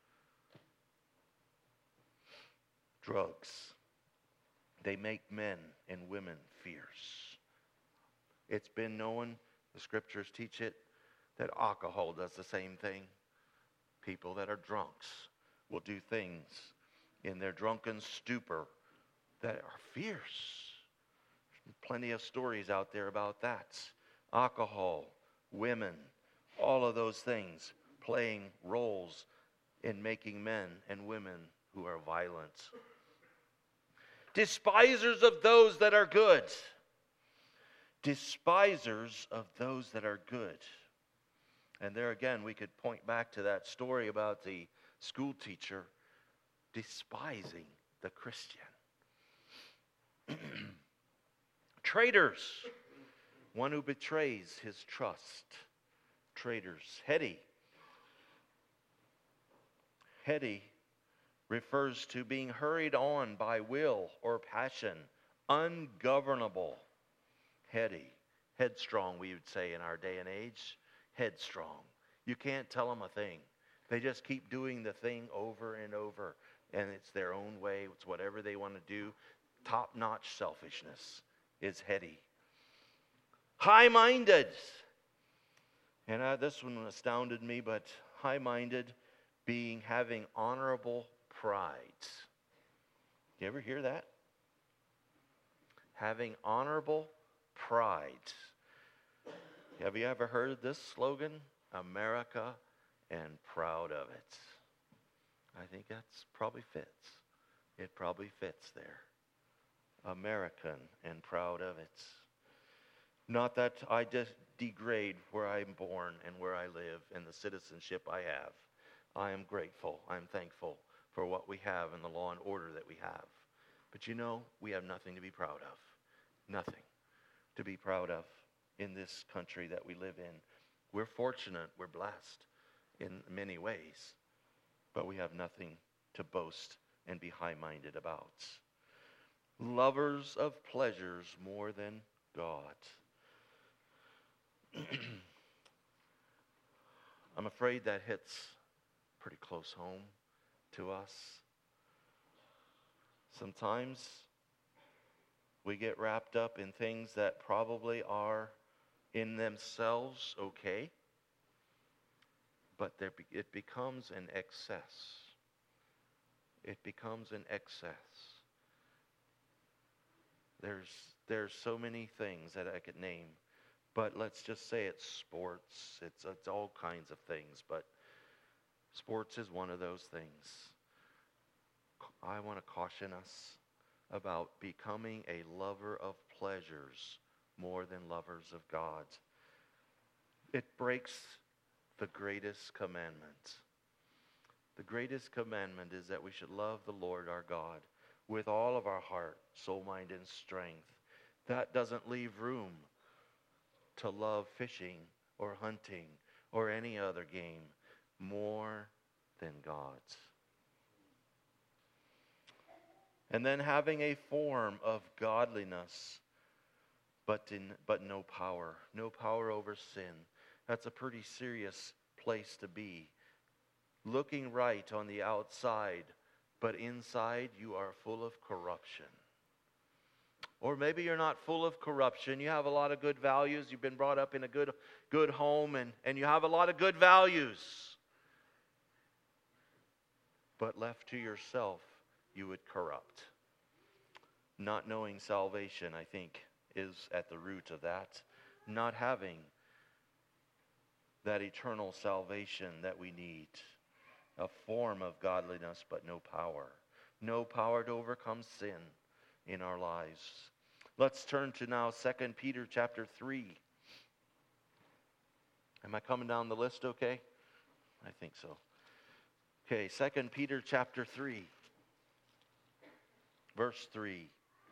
Drugs. They make men and women fierce. It's been known, the scriptures teach it, that alcohol does the same thing. People that are drunks will do things in their drunken stupor that are fierce. Plenty of stories out there about that. Alcohol, women, all of those things playing roles in making men and women who are violent. Despisers of those that are good. Despisers of those that are good. And there again, we could point back to that story about the school teacher despising the Christian. Traitors, one who betrays his trust. Traitors. Heady. Heady refers to being hurried on by will or passion. Ungovernable. Heady. Headstrong, we would say in our day and age. Headstrong. You can't tell them a thing. They just keep doing the thing over and over. And it's their own way. It's whatever they want to do. Top-notch selfishness is heady. High-minded. And uh, this one astounded me, but high-minded being having honorable pride. You ever hear that? Having honorable pride. Have you ever heard this slogan? America and proud of it. I think that's probably fits. It probably fits there. American and proud of it. Not that I just degrade where I'm born and where I live and the citizenship I have. I am grateful. I'm thankful for what we have and the law and order that we have. But you know, we have nothing to be proud of. Nothing to be proud of in this country that we live in. We're fortunate. We're blessed in many ways. But we have nothing to boast and be high-minded about. Lovers of pleasures more than God. I'm afraid that hits pretty close home to us. Sometimes we get wrapped up in things that probably are in themselves okay, but there be, it becomes an excess. It becomes an excess. There's, there's so many things that I could name, but let's just say it's sports. It's, it's all kinds of things, but sports is one of those things. I want to caution us about becoming a lover of pleasures more than lovers of God. It breaks the greatest commandment. The greatest commandment is that we should love the Lord our God with all of our heart, soul, mind, and strength. That doesn't leave room to love fishing or hunting or any other game more than God's. And then having a form of godliness, but in, but no power. No power over sin. That's a pretty serious place to be. Looking right on the outside, but inside you are full of corruption. Or maybe you're not full of corruption. You have a lot of good values. You've been brought up in a good, good home, and, and you have a lot of good values. But left to yourself, you would corrupt. Not knowing salvation, I think, is at the root of that. Not having that eternal salvation that we need. A form of godliness, but no power. No power to overcome sin in our lives. Let's turn to now Second Peter chapter three. Am I coming down the list okay? I think so. Okay, Second Peter chapter three. Verse three.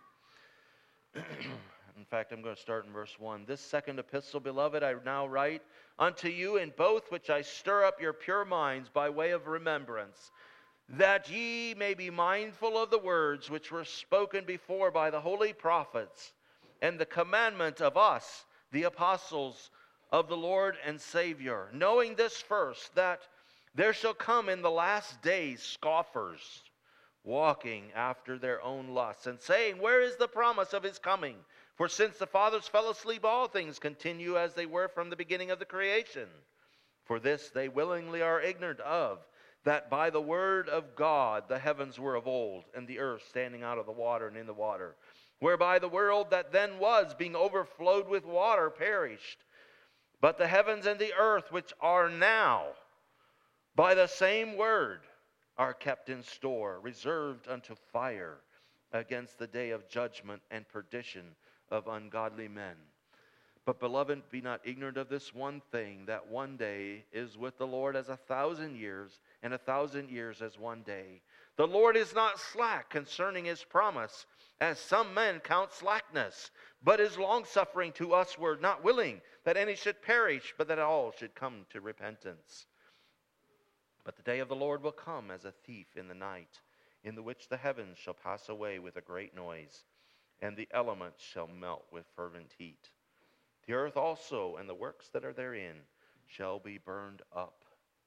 In fact, I'm going to start in verse one. This second epistle, beloved, I now write unto you in both which I stir up your pure minds by way of remembrance, that ye may be mindful of the words which were spoken before by the holy prophets, and the commandment of us, the apostles of the Lord and Savior, knowing this first, that there shall come in the last days scoffers, walking after their own lusts, and saying, where is the promise of his coming? For since the fathers fell asleep, all things continue as they were from the beginning of the creation. For this they willingly are ignorant of, that by the word of God the heavens were of old, and the earth standing out of the water and in the water, whereby the world that then was, being overflowed with water, perished. But the heavens and the earth which are now, by the same word, are kept in store, reserved unto fire, against the day of judgment and perdition of ungodly men. But beloved, be not ignorant of this one thing, that one day is with the Lord as a thousand years, and a thousand years as one day. The Lord is not slack concerning his promise, as some men count slackness, but is longsuffering to usward, not willing that any should perish, but that all should come to repentance. But the day of the Lord will come as a thief in the night, in the which the heavens shall pass away with a great noise, and the elements shall melt with fervent heat. The earth also and the works that are therein shall be burned up.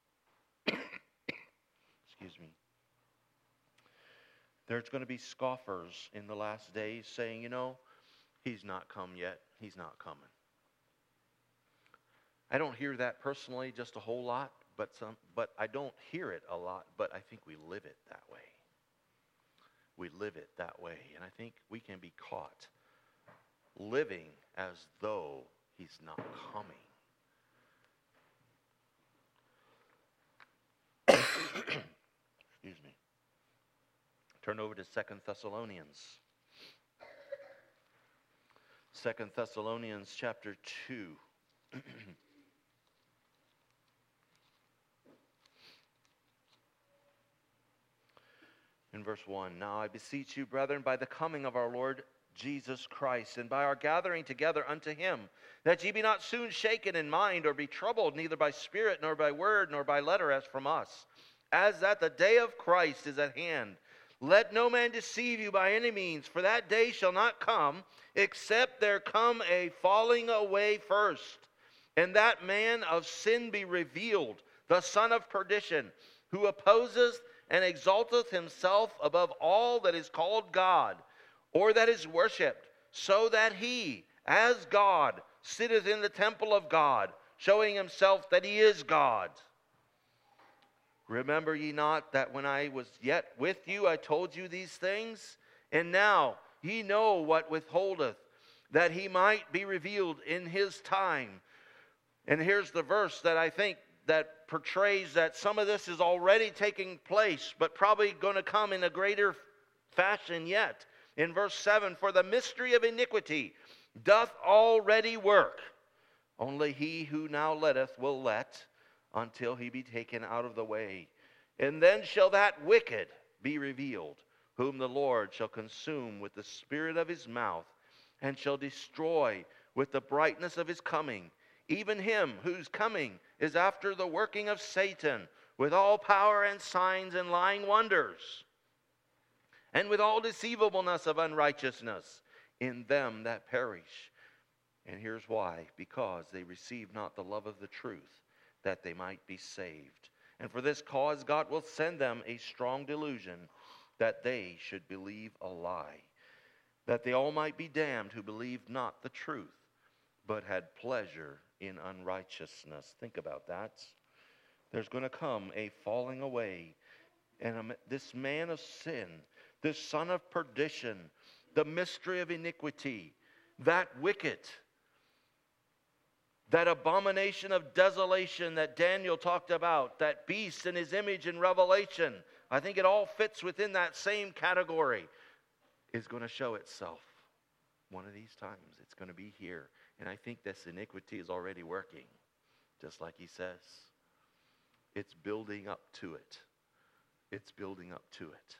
Excuse me. There's going to be scoffers in the last days saying, you know, he's not come yet. He's not coming. I don't hear that personally just a whole lot, but some, but I don't hear it a lot, but I think we live it that way. We live it that way, and I think we can be caught living as though he's not coming. Excuse me. Turn over to Second Thessalonians. Second Thessalonians chapter two. In verse one, now I beseech you, brethren, by the coming of our Lord Jesus Christ, and by our gathering together unto him, that ye be not soon shaken in mind, or be troubled, neither by spirit, nor by word, nor by letter, as from us, as that the day of Christ is at hand. Let no man deceive you by any means, for that day shall not come, except there come a falling away first, and that man of sin be revealed, the son of perdition, who opposeth and exalteth himself above all that is called God, or that is worshipped, so that he, as God, sitteth in the temple of God, showing himself that he is God. Remember ye not that when I was yet with you, I told you these things? And now ye know what withholdeth, that he might be revealed in his time. And here's the verse that I think that portrays that some of this is already taking place, but probably going to come in a greater fashion yet. In verse seven, for the mystery of iniquity doth already work. Only he who now letteth will let, until he be taken out of the way. And then shall that wicked be revealed, whom the Lord shall consume with the spirit of his mouth, and shall destroy with the brightness of his coming, even him whose coming is after the working of Satan, with all power and signs and lying wonders, and with all deceivableness of unrighteousness in them that perish. And here's why: because they receive not the love of the truth, that they might be saved. And for this cause God will send them a strong delusion, that they should believe a lie, that they all might be damned who believed not the truth, but had pleasure in unrighteousness. Think about that. There's going to come a falling away, and a, this man of sin, this son of perdition, the mystery of iniquity, that wicked, that abomination of desolation that Daniel talked about, that beast in his image in Revelation, I think it all fits within that same category, is going to show itself one of these times. It's going to be here. And I think this iniquity is already working, just like he says. It's building up to it. It's building up to it.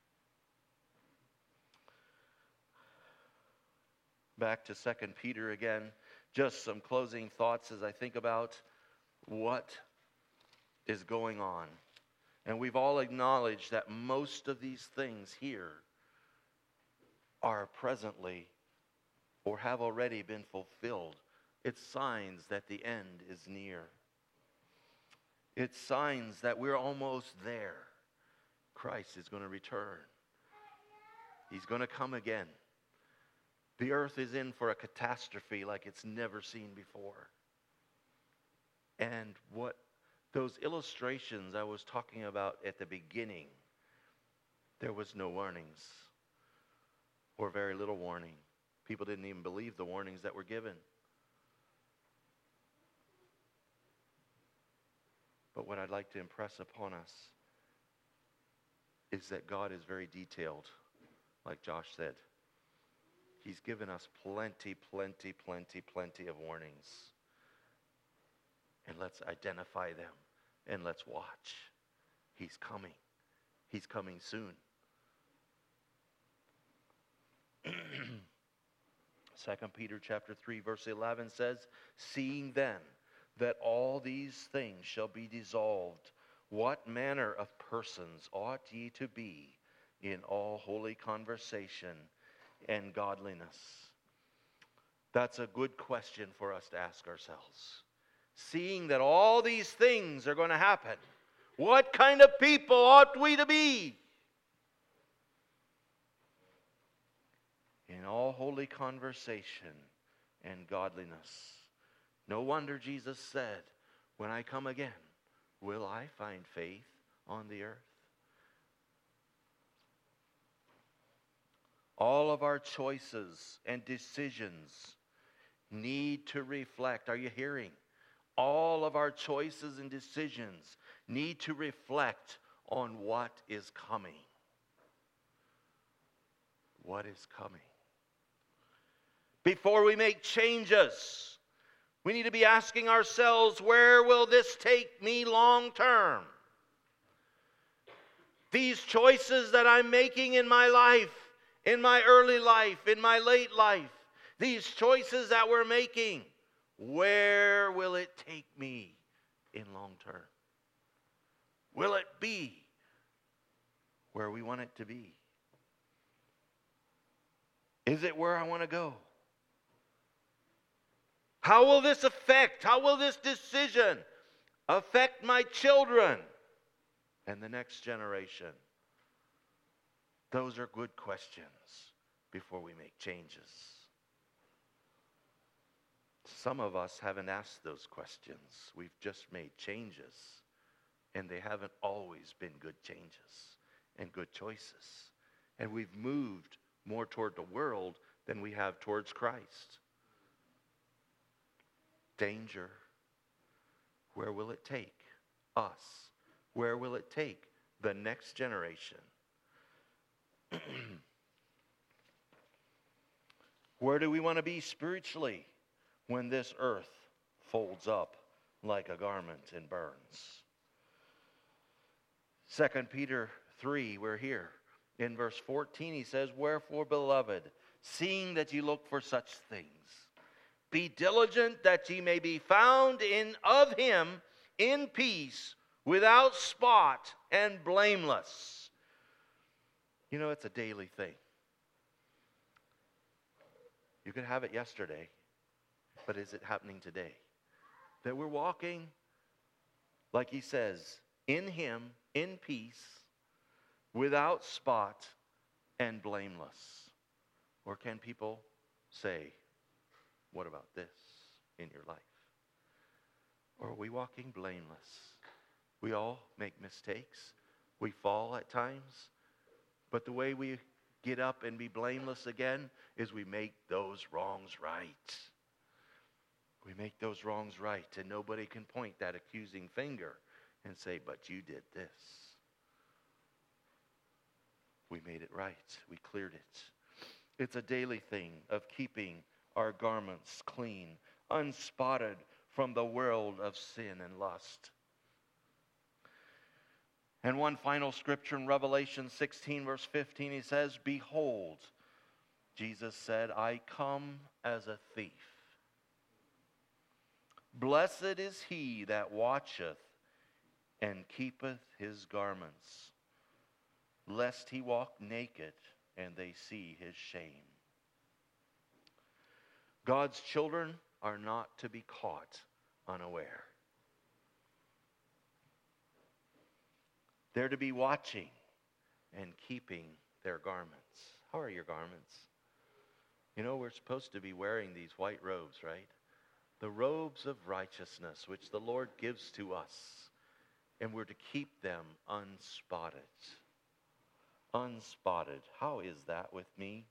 Back to Second Peter again. Just some closing thoughts as I think about what is going on. And we've all acknowledged that most of these things here are presently or have already been fulfilled. It's signs that the end is near. It's signs that we're almost there. Christ is going to return. He's going to come again. The earth is in for a catastrophe like it's never seen before. And what those illustrations I was talking about at the beginning, there was no warnings, or very little warning. People didn't even believe the warnings that were given. But what I'd like to impress upon us is that God is very detailed, like Josh said. He's given us plenty, plenty, plenty, plenty of warnings. And let's identify them and let's watch. He's coming. He's coming soon. Second Peter chapter three verse eleven says, seeing then that all these things shall be dissolved, what manner of persons ought ye to be in all holy conversation and godliness? That's a good question for us to ask ourselves. Seeing that all these things are going to happen, what kind of people ought we to be? In all holy conversation and godliness. No wonder Jesus said, when I come again, will I find faith on the earth? All of our choices and decisions need to reflect. Are you hearing? All of our choices and decisions need to reflect on what is coming. What is coming? Before we make changes, we need to be asking ourselves, where will this take me long term? These choices that I'm making in my life, in my early life, in my late life, these choices that we're making, where will it take me in long term? Will it be where we want it to be? Is it where I want to go? How will this affect, how will this decision affect my children and the next generation? Those are good questions before we make changes. Some of us haven't asked those questions. We've just made changes. And they haven't always been good changes and good choices. And we've moved more toward the world than we have towards Christ. Danger. Where will it take us? Where will it take the next generation? Where do we want to be spiritually when this earth folds up like a garment and burns? Second Peter three, we're here. In verse fourteen, he says, "Wherefore, beloved, seeing that ye look for such things, be diligent that ye may be found in of him in peace, without spot and blameless." You know, it's a daily thing. You could have it yesterday, but is it happening today? That we're walking, like he says, in him, in peace, without spot and blameless. Or can people say, what about this in your life? Or are we walking blameless? We all make mistakes. We fall at times. But the way we get up and be blameless again is we make those wrongs right. We make those wrongs right, and nobody can point that accusing finger and say, but you did this. We made it right. We cleared it. It's a daily thing of keeping our garments clean, unspotted from the world of sin and lust. And one final scripture in Revelation sixteen, verse fifteen, he says, "Behold," Jesus said, "I come as a thief. Blessed is he that watcheth and keepeth his garments, lest he walk naked and they see his shame." God's children are not to be caught unaware. They're to be watching and keeping their garments. How are your garments? You know, we're supposed to be wearing these white robes, right? The robes of righteousness, which the Lord gives to us. And we're to keep them unspotted. Unspotted. How is that with me?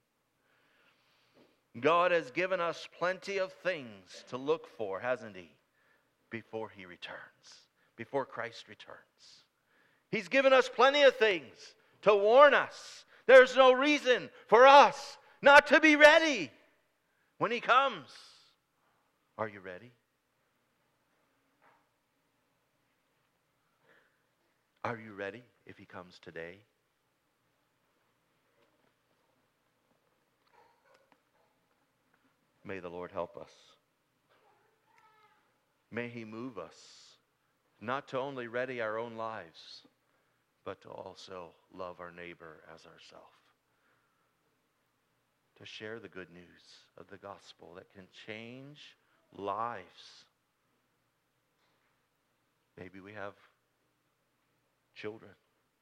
God has given us plenty of things to look for, hasn't he? Before he returns. Before Christ returns. He's given us plenty of things to warn us. There's no reason for us not to be ready when he comes. Are you ready? Are you ready if he comes today? May the Lord help us. May he move us, not to only ready our own lives, but to also love our neighbor as ourselves. To share the good news of the gospel that can change lives. Maybe we have children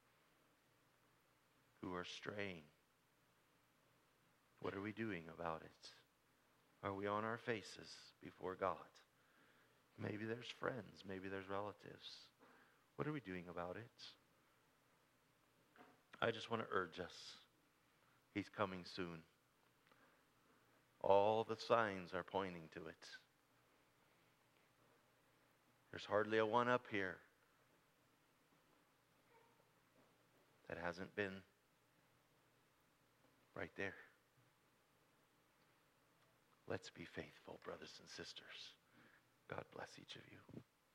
who are straying. What are we doing about it? Are we on our faces before God? Maybe there's friends. Maybe there's relatives. What are we doing about it? I just want to urge us. He's coming soon. All the signs are pointing to it. There's hardly a one up here that hasn't been right there. Let's be faithful, brothers and sisters. God bless each of you.